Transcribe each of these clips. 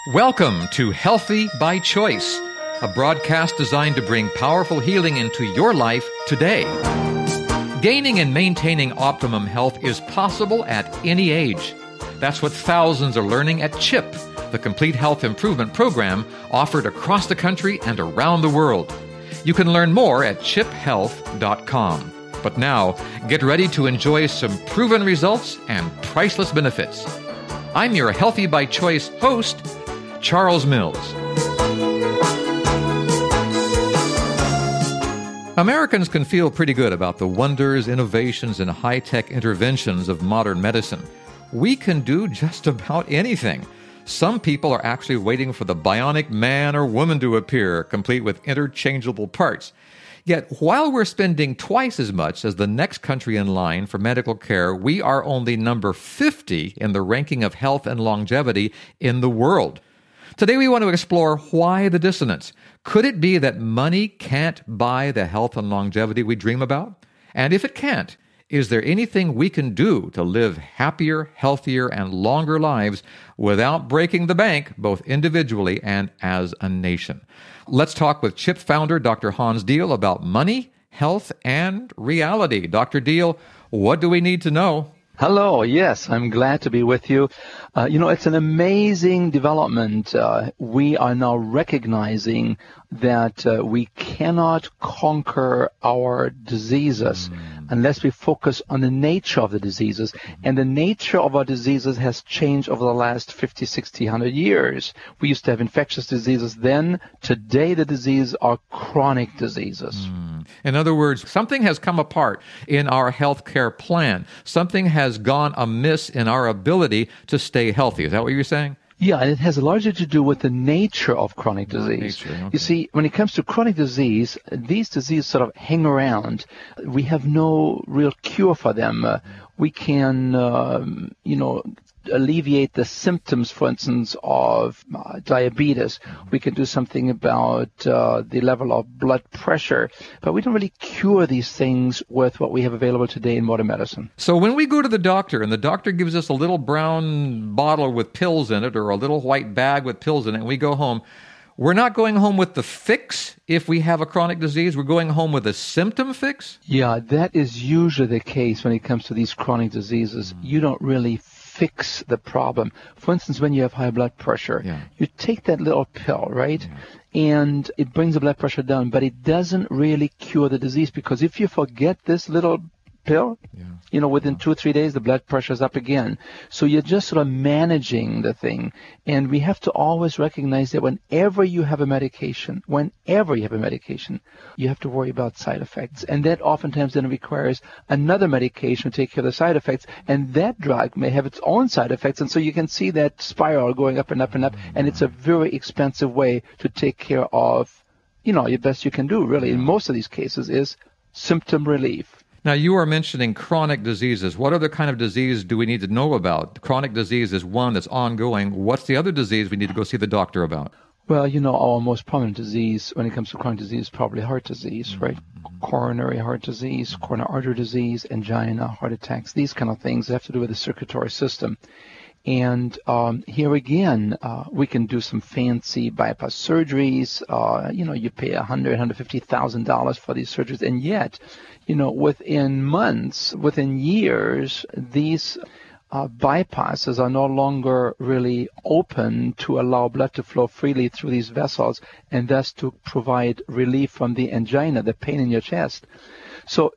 Welcome to Healthy by Choice, a broadcast designed to bring powerful healing into your life today. Gaining and maintaining optimum health is possible at any age. That's what thousands are learning at CHIP, the complete health improvement program offered across the country and around the world. You can learn more at chiphealth.com. But now, get ready to enjoy some proven results and priceless benefits. I'm your Healthy by Choice host, Charles Mills. Americans can feel pretty good about the wonders, innovations, and high-tech interventions of modern medicine. We can do just about anything. Some people are actually waiting for the bionic man or woman to appear, complete with interchangeable parts. Yet, while we're spending twice as much as the next country in line for medical care, we are only number 50 in the ranking of health and longevity in the world. Today we want to explore why the dissonance. Could it be that money can't buy the health and longevity we dream about? And if it can't, is there anything we can do to live happier, healthier, and longer lives without breaking the bank, both individually and as a nation? Let's talk with CHIP founder Dr. Hans Diehl about money, health, and reality. Dr. Diehl, what do we need to know? Hello. Yes, I'm glad to be with you. It's an amazing development. We are now recognizing that we cannot conquer our diseases unless we focus on the nature of the diseases. And the nature of our diseases has changed over the last 50, 60, 100 years. We used to have infectious diseases then. Today, the diseases are chronic diseases. In other words, something has come apart in our healthcare plan. Something has gone amiss in our ability to stay healthy. Is that what you're saying? Yeah, and it has largely to do with the nature of chronic disease. Okay. You see, when it comes to chronic disease, these diseases sort of hang around. We have no real cure for them. We can, alleviate the symptoms, for instance, of diabetes. We can do something about the level of blood pressure, but we don't really cure these things with what we have available today in modern medicine. So when we go to the doctor and the doctor gives us a little brown bottle with pills in it or a little white bag with pills in it and we go home, we're not going home with the fix if we have a chronic disease. We're going home with a symptom fix? Yeah, that is usually the case when it comes to these chronic diseases. You don't really fix the problem. For instance, when you have high blood pressure, you take that little pill, right? And it brings the blood pressure down, but it doesn't really cure the disease, because if you forget this little pill, within 2 or 3 days, the blood pressure is up again. So you're just sort of managing the thing. And we have to always recognize that whenever you have a medication, you have to worry about side effects. And that oftentimes then requires another medication to take care of the side effects. And that drug may have its own side effects. And so you can see that spiral going up and up and up. And it's a very expensive way to take care of, your best you can do, really, in most of these cases, is symptom relief. Now, you are mentioning chronic diseases. What other kind of disease do we need to know about? Chronic disease is one that's ongoing. What's the other disease we need to go see the doctor about? Well, our most prominent disease when it comes to chronic disease is probably heart disease, right? Coronary heart disease, coronary artery disease, angina, heart attacks, these kind of things that have to do with the circulatory system. And here again, we can do some fancy bypass surgeries. You pay $150,000 for these surgeries, and yet, within months, within years, these bypasses are no longer really open to allow blood to flow freely through these vessels, and thus to provide relief from the angina, the pain in your chest. So,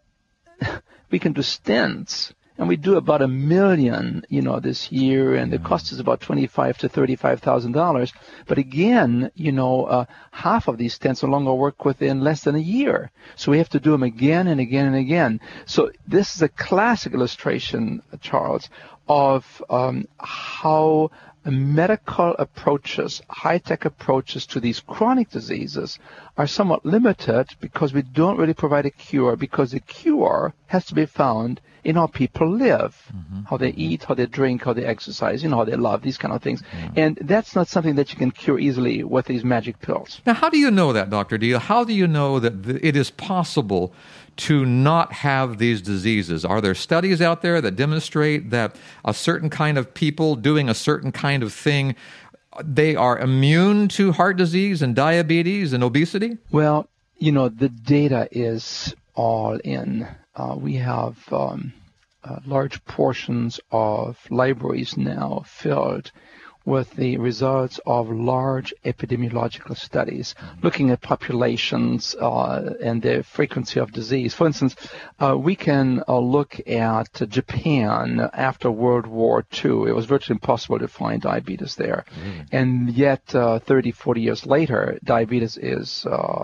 we can do stents. And we do about 1 million, this year, and the cost is about $25,000 to $35,000. But again, half of these stents no longer work within less than a year. So we have to do them again and again and again. So this is a classic illustration, Charles, of how medical approaches, high-tech approaches to these chronic diseases are somewhat limited because we don't really provide a cure, because the cure has to be found in how people live, how they eat, how they drink, how they exercise, how they love, these kind of things. And that's not something that you can cure easily with these magic pills. Now, how do you know that, Dr. Diehl? How do you know that it is possible to not have these diseases? Are there studies out there that demonstrate that a certain kind of people doing a certain kind of thing they are immune to heart disease and diabetes and obesity? Well, the data is all in. We have large portions of libraries now filled with the results of large epidemiological studies looking at populations and the frequency of disease. For instance, we can look at Japan after World War II. It was virtually impossible to find diabetes there. And yet 30, 40 years later, diabetes is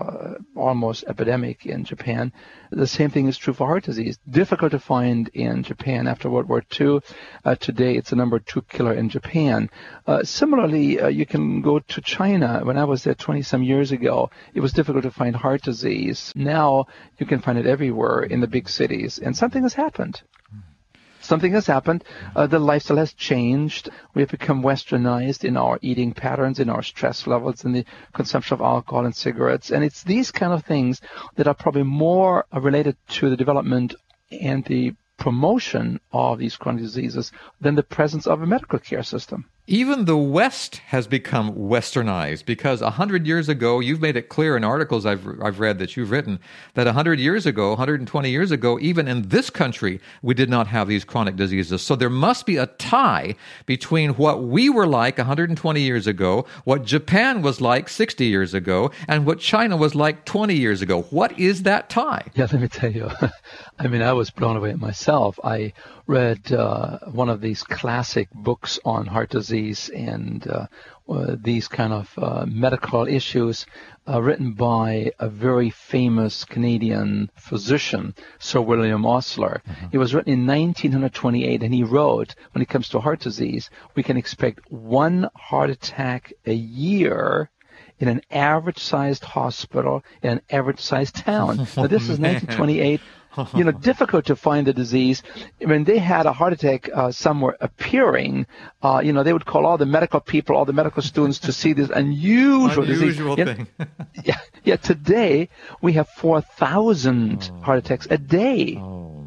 almost epidemic in Japan. The same thing is true for heart disease. Difficult to find in Japan after World War II. Today, it's the number 2 killer in Japan. Similarly, you can go to China. When I was there 20-some years ago, it was difficult to find heart disease. Now, you can find it everywhere in the big cities, and something has happened. Something has happened. The lifestyle has changed. We have become westernized in our eating patterns, in our stress levels, in the consumption of alcohol and cigarettes. And it's these kind of things that are probably more related to the development and the promotion of these chronic diseases than the presence of a medical care system. Even the West has become westernized because 100 years ago, you've made it clear in articles I've read that you've written, that 100 years ago, 120 years ago, even in this country, we did not have these chronic diseases. So there must be a tie between what we were like 120 years ago, what Japan was like 60 years ago, and what China was like 20 years ago. What is that tie? Yeah, let me tell you. I was blown away myself. I read one of these classic books on heart disease and these kind of medical issues written by a very famous Canadian physician, Sir William Osler. It was written in 1928, and he wrote, when it comes to heart disease, we can expect 1 heart attack a year in an average-sized hospital in an average-sized town. Now, this is 1928. Difficult to find the disease. When they had a heart attack somewhere appearing, they would call all the medical people, all the medical students to see this unusual disease. Thing. Yeah, today we have 4,000 heart attacks a day.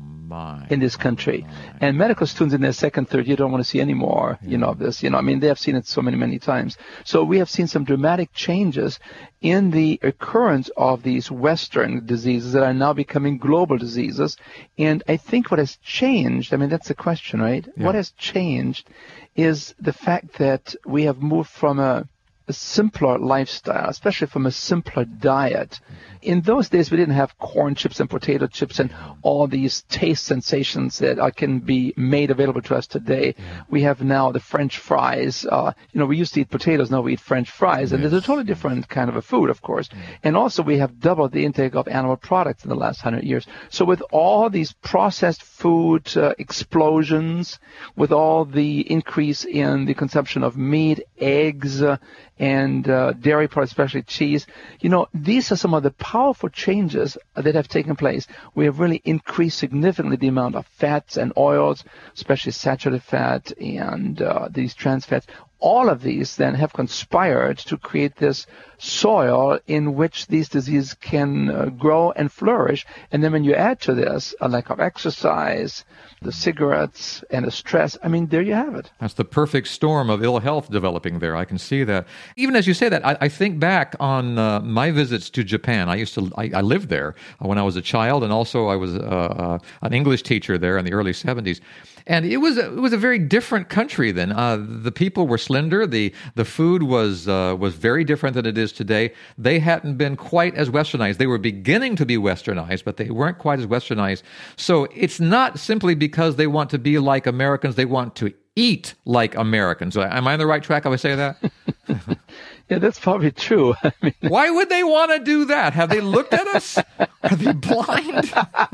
In this country. And medical students in their second, third year don't want to see any more, of this. They have seen it so many times. So we have seen some dramatic changes in the occurrence of these Western diseases that are now becoming global diseases. And I think what has changed, that's the question, right? Yeah. What has changed is the fact that we have moved from a simpler lifestyle, especially from a simpler diet. In those days, we didn't have corn chips and potato chips and all these taste sensations that can be made available to us today. We have now the French fries. We used to eat potatoes, now we eat French fries, and there's a totally different kind of a food, of course. And also, we have doubled the intake of animal products in the last 100 years. So with all these processed food explosions, with all the increase in the consumption of meat, eggs, and dairy products, especially cheese, these are some of the powerful changes that have taken place. We have really increased significantly the amount of fats and oils, especially saturated fat and these trans fats. All of these then have conspired to create this soil in which these diseases can grow and flourish. And then when you add to this a lack of exercise, the cigarettes, and the stress, there you have it. That's the perfect storm of ill health developing there. I can see that. Even as you say that, I think back on my visits to Japan. I lived there when I was a child, and also I was an English teacher there in the early 70s. And it was a very different country then. The people were slender. The food was very different than it is today. They hadn't been quite as westernized. They were beginning to be westernized, but they weren't quite as westernized. So it's not simply because they want to be like Americans. They want to eat like Americans. Am I on the right track if I say that? Yeah, that's probably true. Why would they want to do that? Have they looked at us? Are they blind?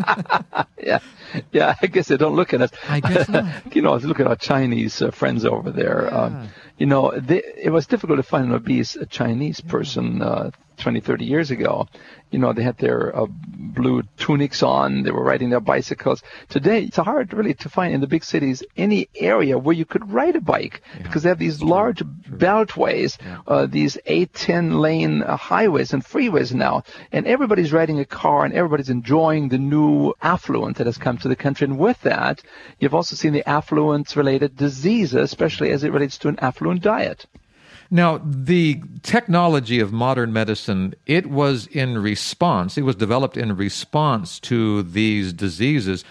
Yeah, I guess they don't look at us. I guess not. Look at our Chinese friends over there. Yeah. It was difficult to find an obese Chinese person 20, 30 years ago. They had their blue tunics on. They were riding their bicycles. Today, it's hard really to find in the big cities any area where you could ride a bike because they have these large beltways, these 8-10 lane highways and freeways now. And everybody's riding a car and everybody's enjoying the new affluence that has come to the country. And with that, you've also seen the affluence-related diseases, especially as it relates to an affluent diet. Now, the technology of modern medicine, it was developed in response to these diseases.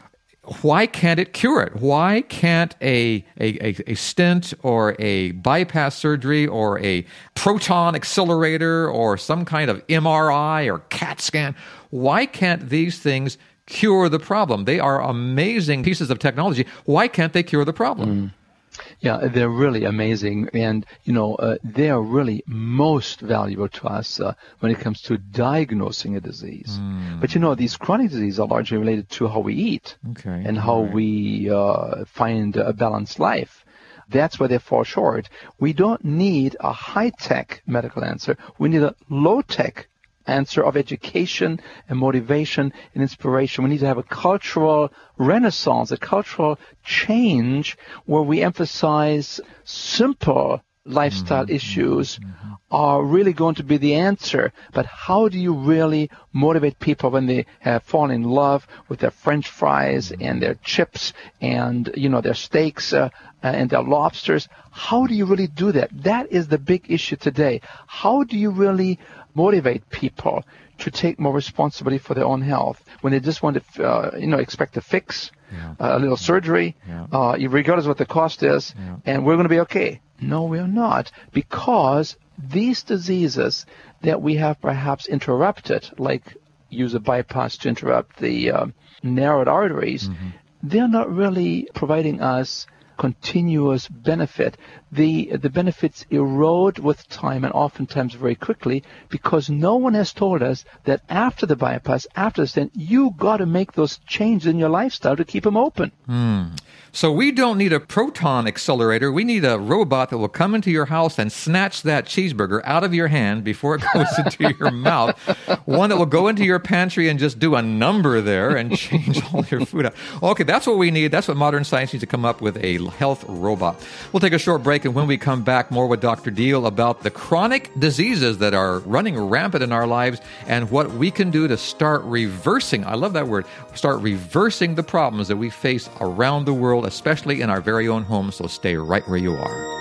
Why can't it cure it? Why can't a stent or a bypass surgery or a proton accelerator or some kind of MRI or CAT scan, why can't these things cure the problem? They are amazing pieces of technology. Why can't they cure the problem? Yeah, they're really amazing, and they are really most valuable to us when it comes to diagnosing a disease. But these chronic diseases are largely related to how we eat and how we find a balanced life. That's where they fall short. We don't need a high-tech medical answer. We need a low-tech answer of education and motivation and inspiration. We need to have a cultural renaissance, a cultural change where we emphasize simple lifestyle issues are really going to be the answer. But how do you really motivate people when they have fallen in love with their French fries and their chips and, their steaks and their lobsters? How do you really do that? That is the big issue today. How do you really motivate people to take more responsibility for their own health when they just want to, expect a fix, a little surgery, regardless of what the cost is, and we're going to be okay? No, we're not, because these diseases that we have perhaps interrupted, like use a bypass to interrupt the narrowed arteries, they're not really providing us continuous benefit. The benefits erode with time and oftentimes very quickly because no one has told us that after the bypass, after the stent, you got to make those changes in your lifestyle to keep them open. So we don't need a proton accelerator. We need a robot that will come into your house and snatch that cheeseburger out of your hand before it goes into your mouth. One that will go into your pantry and just do a number there and change all your food out. Okay, that's what we need. That's what modern science needs to come up with, a health robot. We'll take a short break, and when we come back, more with Dr. Diehl about the chronic diseases that are running rampant in our lives and what we can do to start reversing, I love that word, start reversing the problems that we face around the world, especially in our very own homes. So stay right where you are.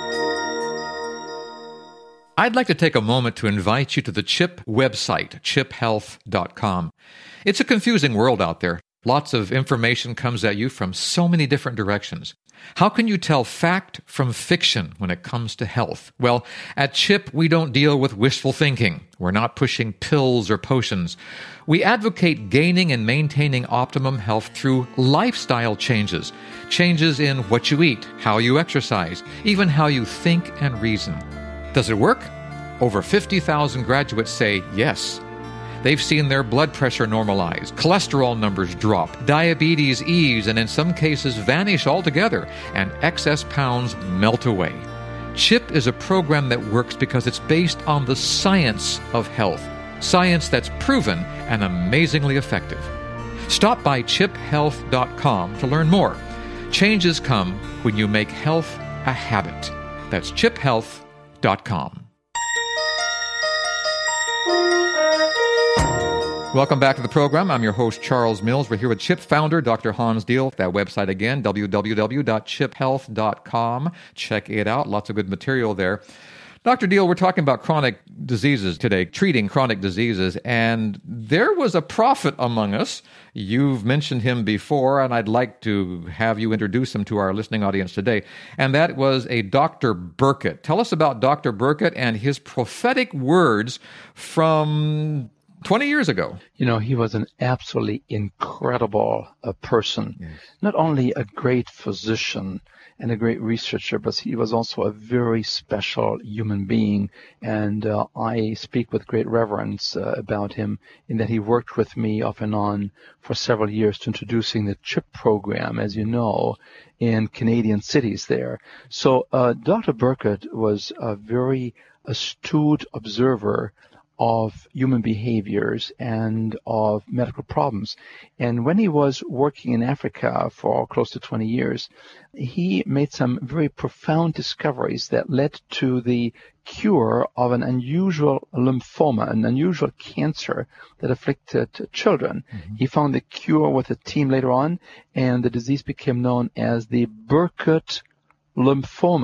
I'd like to take a moment to invite you to the CHIP website, chiphealth.com. It's a confusing world out there. Lots of information comes at you from so many different directions. How can you tell fact from fiction when it comes to health? Well, at CHIP, we don't deal with wishful thinking. We're not pushing pills or potions. We advocate gaining and maintaining optimum health through lifestyle changes. Changes in what you eat, how you exercise, even how you think and reason. Does it work? Over 50,000 graduates say yes. They've seen their blood pressure normalize, cholesterol numbers drop, diabetes ease, and in some cases vanish altogether, and excess pounds melt away. CHIP is a program that works because it's based on the science of health, science that's proven and amazingly effective. Stop by chiphealth.com to learn more. Changes come when you make health a habit. That's chiphealth.com. Welcome back to the program. I'm your host, Charles Mills. We're here with CHIP founder, Dr. Hans Diehl. That website again, www.chiphealth.com. Check it out. Lots of good material there. Dr. Diehl, we're talking about chronic diseases today, treating chronic diseases, and there was a prophet among us. You've mentioned him before, and I'd like to have you introduce him to our listening audience today, and that was a Dr. Burkitt. Tell us about Dr. Burkitt and his prophetic words from 20 years ago. He was an absolutely incredible person. Yes. Not only a great physician and a great researcher, but he was also a very special human being. And I speak with great reverence about him in that he worked with me off and on for several years to introducing the CHIP program, as you know, in Canadian cities there. So Dr. Burkitt was a very astute observer of human behaviors and of medical problems. And when he was working in Africa for close to 20 years, he made some very profound discoveries that led to the cure of an unusual lymphoma, an unusual cancer that afflicted children. Mm-hmm. He found the cure with a team later on, and the disease became known as the Burkitt lymphoma.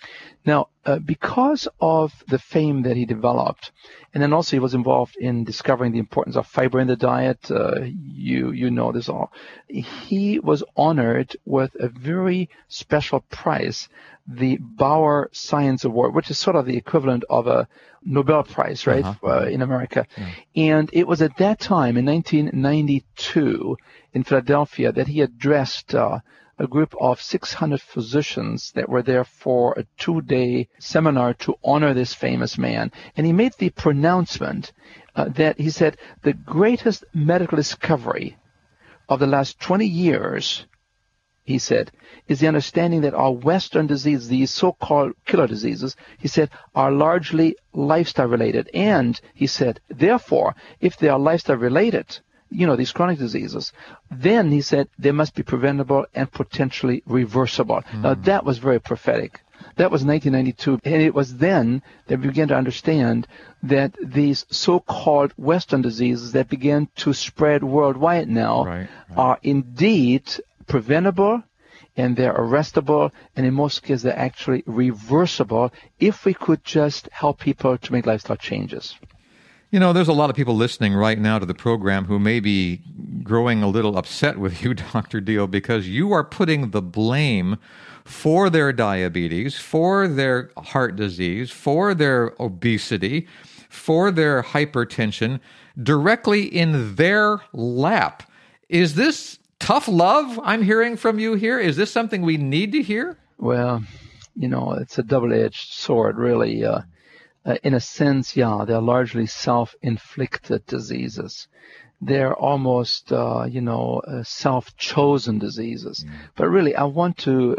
Now, because of the fame that he developed, and then also he was involved in discovering the importance of fiber in the diet, you know this all, he was honored with a very special prize, the Bauer Science Award, which is sort of the equivalent of a Nobel Prize, right, in America. Yeah. And it was at that time, in 1992, in Philadelphia, that he addressed a group of 600 physicians that were there for a 2-day seminar to honor this famous man. And he made the pronouncement that he said, the greatest medical discovery of the last 20 years, he said, is the understanding that our Western diseases, these so-called killer diseases, he said, are largely lifestyle related. And he said, therefore, if they are lifestyle related, these chronic diseases, then he said they must be preventable and potentially reversible. Now, that was very prophetic. That was 1992. And it was then that we began to understand that these so-called Western diseases that began to spread worldwide now are indeed preventable, and they're arrestable, and in most cases they're actually reversible if we could just help people to make lifestyle changes. There's a lot of people listening right now to the program who may be growing a little upset with you, Dr. Deal, because you are putting the blame for their diabetes, for their heart disease, for their obesity, for their hypertension directly in their lap. Is this tough love I'm hearing from you here? Is this something we need to hear? Well, it's a double-edged sword, really. In a sense, they're largely self-inflicted diseases. They're almost, self-chosen diseases. But really, I want to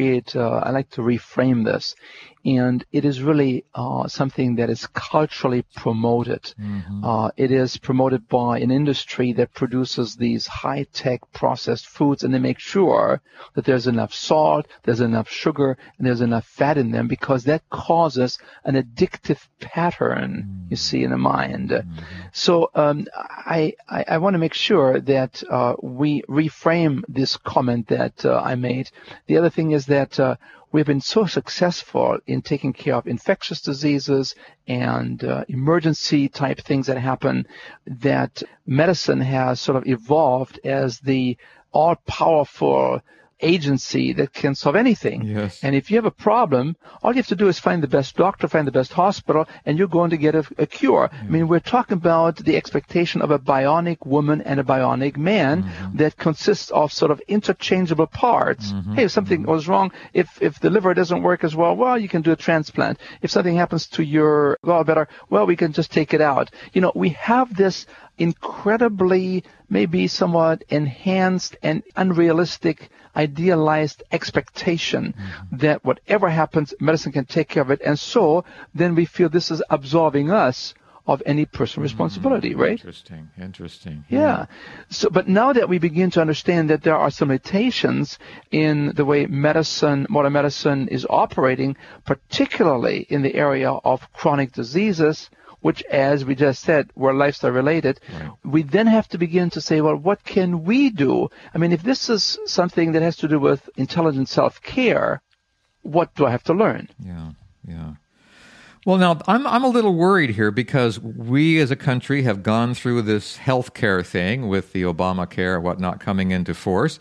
I like to reframe this. And it is really something that is culturally promoted. It is promoted by an industry that produces these high-tech processed foods, and they make sure that there's enough salt, there's enough sugar, and there's enough fat in them, because that causes an addictive pattern, you see, in the mind. So I want to make sure that we reframe this comment that I made. The other thing is that we've been so successful in taking care of infectious diseases and emergency type things that happen, that medicine has sort of evolved as the all-powerful agency that can solve anything. Yes. And if you have a problem, all you have to do is find the best doctor, find the best hospital, and you're going to get a cure. I mean, we're talking about the expectation of a bionic woman and a bionic man that consists of sort of interchangeable parts. Hey, if something goes wrong, if the liver doesn't work as well, you can do a transplant. If something happens to your gallbladder, we can just take it out. We have this incredibly, maybe somewhat enhanced and unrealistic, idealized expectation that whatever happens, medicine can take care of it. And so then we feel this is absolving us of any personal responsibility, right? Interesting. Yeah. So, but now that we begin to understand that there are some limitations in the way modern medicine is operating, particularly in the area of chronic diseases, which, as we just said, were lifestyle related, we then have to begin to say, well, what can we do? I mean, if this is something that has to do with intelligent self-care, what do I have to learn? Yeah. Well, now, I'm a little worried here because we as a country have gone through this healthcare thing with the Obamacare and whatnot coming into force.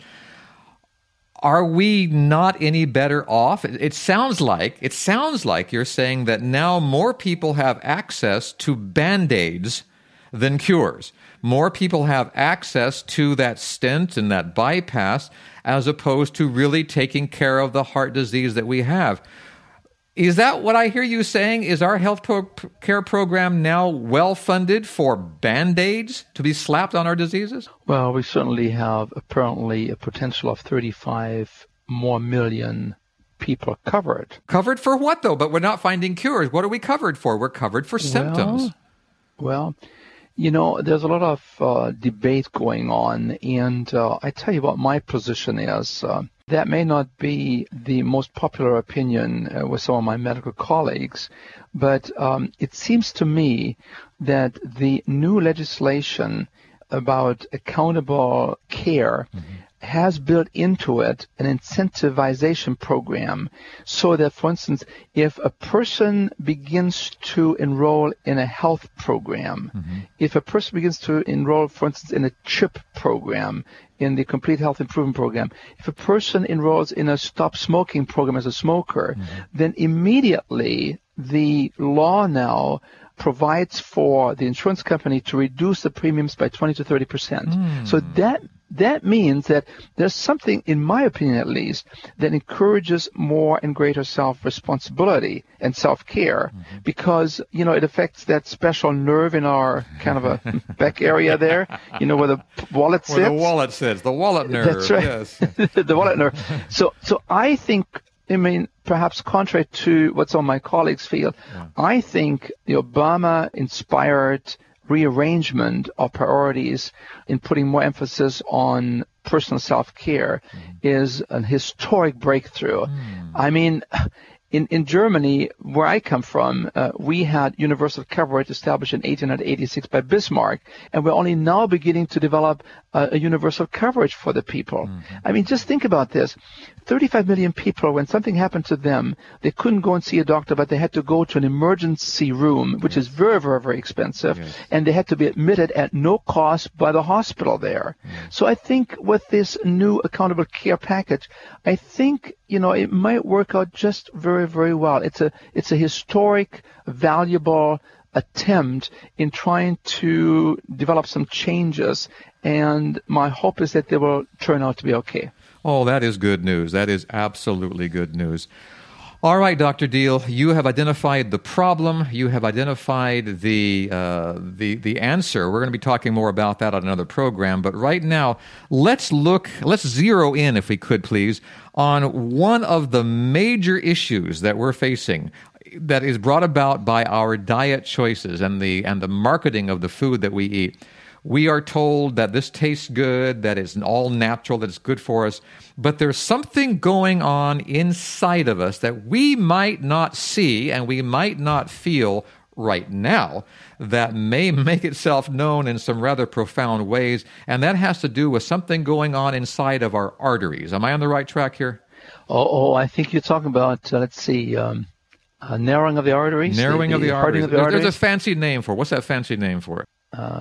Are we not any better off? It sounds like you're saying that now more people have access to Band-Aids than cures. More people have access to that stent and that bypass as opposed to really taking care of the heart disease that we have. Is that what I hear you saying? Is our health care program now well-funded for Band-Aids to be slapped on our diseases? Well, we certainly have apparently a potential of 35 more million people covered. Covered for what, though? But we're not finding cures. What are we covered for? We're covered for symptoms. Well, there's a lot of debate going on, and I tell you what my position is. That may not be the most popular opinion with some of my medical colleagues, but it seems to me that the new legislation about accountable care has built into it an incentivization program so that, for instance, if a person begins to enroll in a health program, if a person begins to enroll, for instance, in a CHIP program, in the Complete Health Improvement Program, if a person enrolls in a stop smoking program as a smoker, then immediately the law now provides for the insurance company to reduce the premiums by 20 to 30%. So that means that there's something, in my opinion at least, that encourages more and greater self-responsibility and self-care because, it affects that special nerve in our kind of a back area there, where the wallet sits. Where the wallet sits, the wallet nerve. That's right. Yes. The wallet nerve. So I think, perhaps contrary to what some of my colleagues feel, I think the Obama-inspired rearrangement of priorities in putting more emphasis on personal self-care is a historic breakthrough. In Germany, where I come from, we had universal coverage established in 1886 by Bismarck, and we're only now beginning to develop a universal coverage for the people. Just think about this. 35 million people, when something happened to them, they couldn't go and see a doctor, but they had to go to an emergency room, which is very, very, very expensive, and they had to be admitted at no cost by the hospital there. So I think with this new accountable care package, I think, it might work out just very, very well. It's a historic, valuable attempt in trying to develop some changes, and my hope is that they will turn out to be okay. Oh, that is good news. That is absolutely good news. All right, Dr. Diehl, you have identified the problem. You have identified the answer. We're going to be talking more about that on another program. But right now, let's zero in, if we could, please, on one of the major issues that we're facing that is brought about by our diet choices and the marketing of the food that we eat. We are told that this tastes good, that it's all natural, that it's good for us, but there's something going on inside of us that we might not see and we might not feel right now that may make itself known in some rather profound ways, and that has to do with something going on inside of our arteries. Am I on the right track here? I think you're talking about, narrowing of the arteries? Narrowing of the arteries. There's a arteries? fancy name for it. What's that fancy name for it?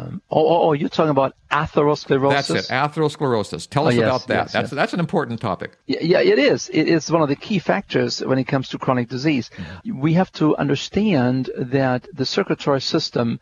You're talking about atherosclerosis? That's it, atherosclerosis. Tell us about that. That's an important topic. Yeah, it is. It is one of the key factors when it comes to chronic disease. We have to understand that the circulatory system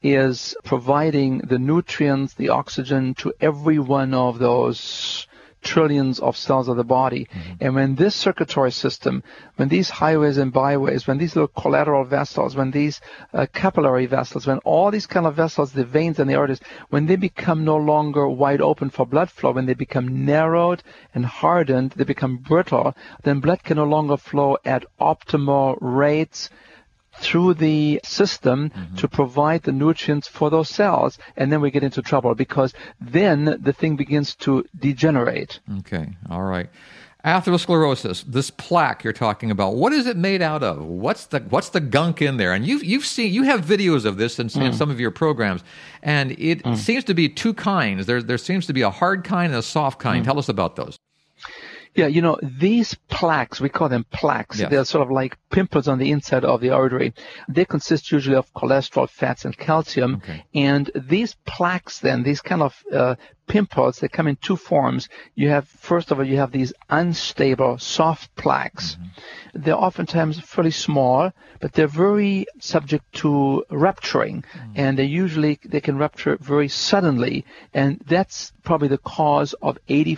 is providing the nutrients, the oxygen to every one of those trillions of cells of the body. And when this circulatory system, when these highways and byways, when these little collateral vessels, when these capillary vessels, when all these kind of vessels, the veins and the arteries, when they become no longer wide open for blood flow, when they become narrowed and hardened, they become brittle, then blood can no longer flow at optimal rates through the system to provide the nutrients for those cells, and then we get into trouble because then the thing begins to degenerate. Okay, all right. Atherosclerosis, this plaque you're talking about, what is it made out of? What's the gunk in there? And you have videos of this in some of your programs, and it seems to be two kinds. There seems to be a hard kind and a soft kind. Tell us about those. Yeah, these plaques, we call them plaques. Yes. They're sort of like pimples on the inside of the artery. They consist usually of cholesterol, fats, and calcium. Okay. And these plaques then, these kind of pimples, they come in two forms. First of all, you have these unstable, soft plaques. They're oftentimes fairly small, but they're very subject to rupturing. And they can rupture very suddenly. And that's probably the cause of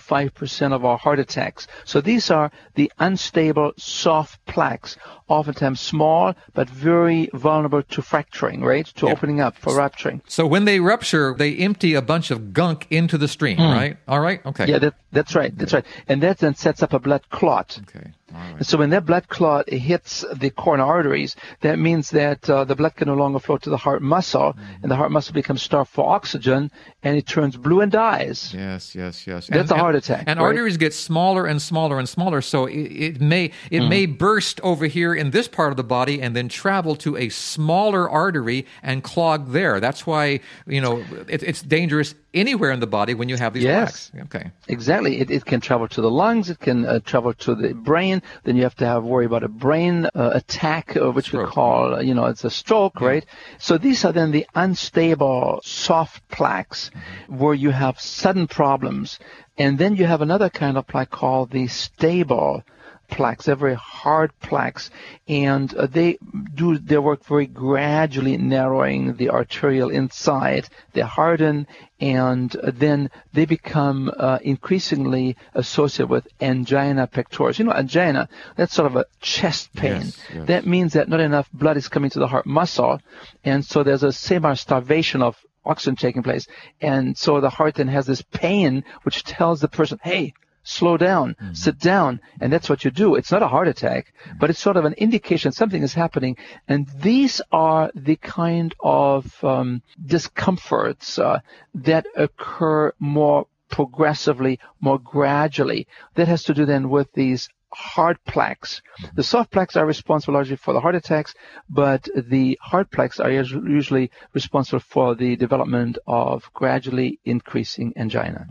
85% of our heart attacks. So these are the unstable, soft plaques, oftentimes small, but very vulnerable to fracturing, right? To opening up for rupturing. So when they rupture, they empty a bunch of gunk into the stream, right? All right? Okay. Yeah, that's right. That's right. And that then sets up a blood clot. Okay. Right. And so when that blood clot hits the coronary arteries, that means that the blood can no longer flow to the heart muscle, and the heart muscle becomes starved for oxygen, and it turns blue and dies. Yes. That's a heart attack. And right? arteries get smaller and smaller and smaller, so it may burst over here in this part of the body and then travel to a smaller artery and clog there. That's why, it's dangerous anywhere in the body when you have these plaques. Okay. Exactly. It can travel to the lungs. It can travel to the brain. Then you have to worry about a brain attack, which stroke. we call, it's a stroke, right? So these are then the unstable soft plaques where you have sudden problems. And then you have another kind of plaque called the stable plaques. They're very hard plaques, and they do their work very gradually, narrowing the arterial inside. They harden, and then they become increasingly associated with angina pectoris. Angina, that's sort of a chest pain. Yes. That means that not enough blood is coming to the heart muscle, and so there's a semi-starvation of oxygen taking place, and so the heart then has this pain which tells the person, hey, slow down, sit down, and that's what you do. It's not a heart attack, but it's sort of an indication something is happening, and these are the kind of discomforts that occur more progressively, more gradually. That has to do then with these hard plaques. The soft plaques are responsible largely for the heart attacks, but the hard plaques are usually responsible for the development of gradually increasing angina.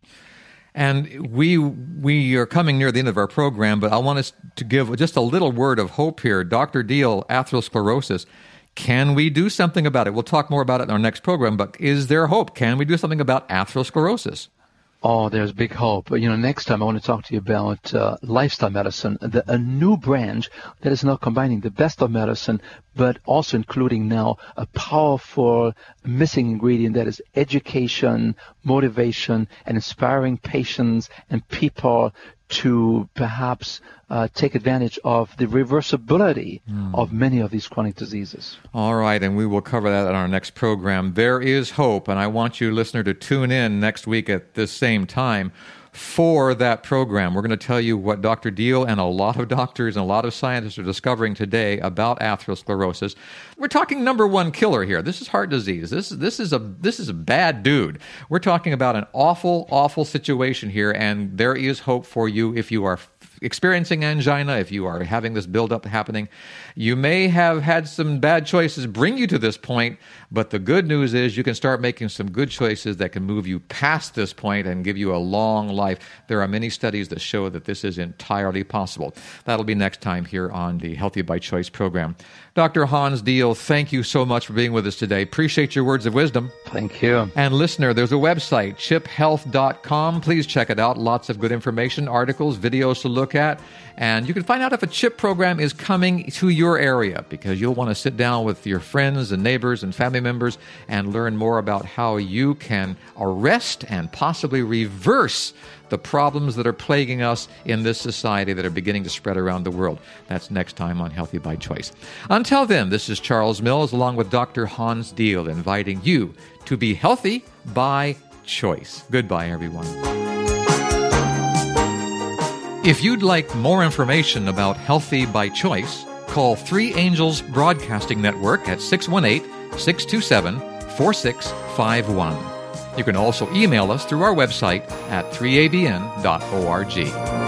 And we are coming near the end of our program, but I want us to give just a little word of hope here. Dr. Diehl, atherosclerosis, can we do something about it? We'll talk more about it in our next program, but is there hope? Can we do something about atherosclerosis? Oh, there's big hope. Next time I want to talk to you about lifestyle medicine, a new branch that is now combining the best of medicine, but also including now a powerful missing ingredient that is education, motivation, and inspiring patients and people to perhaps take advantage of the reversibility of many of these chronic diseases. All right, and we will cover that in our next program. There is hope, and I want you, listener, to tune in next week at this same time for that program. We're going to tell you what Dr. Diehl and a lot of doctors and a lot of scientists are discovering today about atherosclerosis. We're talking number one killer here. This is heart disease. This is a bad dude. We're talking about an awful, awful situation here, and there is hope for you if you are experiencing angina, if you are having this buildup happening. You may have had some bad choices bring you to this point, but the good news is you can start making some good choices that can move you past this point and give you a long life. There are many studies that show that this is entirely possible. That'll be next time here on the Healthy by Choice program. Dr. Hans Diehl, thank you so much for being with us today. Appreciate your words of wisdom. Thank you. And listener, there's a website, chiphealth.com. Please check it out. Lots of good information, articles, videos to look at. And you can find out if a CHIP program is coming to your area, because you'll want to sit down with your friends and neighbors and family members and learn more about how you can arrest and possibly reverse the problems that are plaguing us in this society that are beginning to spread around the world. That's next time on Healthy by Choice. Until then, this is Charles Mills along with Dr. Hans Diehl inviting you to be healthy by choice. Goodbye, everyone. If you'd like more information about Healthy by Choice, call 3 Angels Broadcasting Network at 618-627-4651. You can also email us through our website at 3abn.org.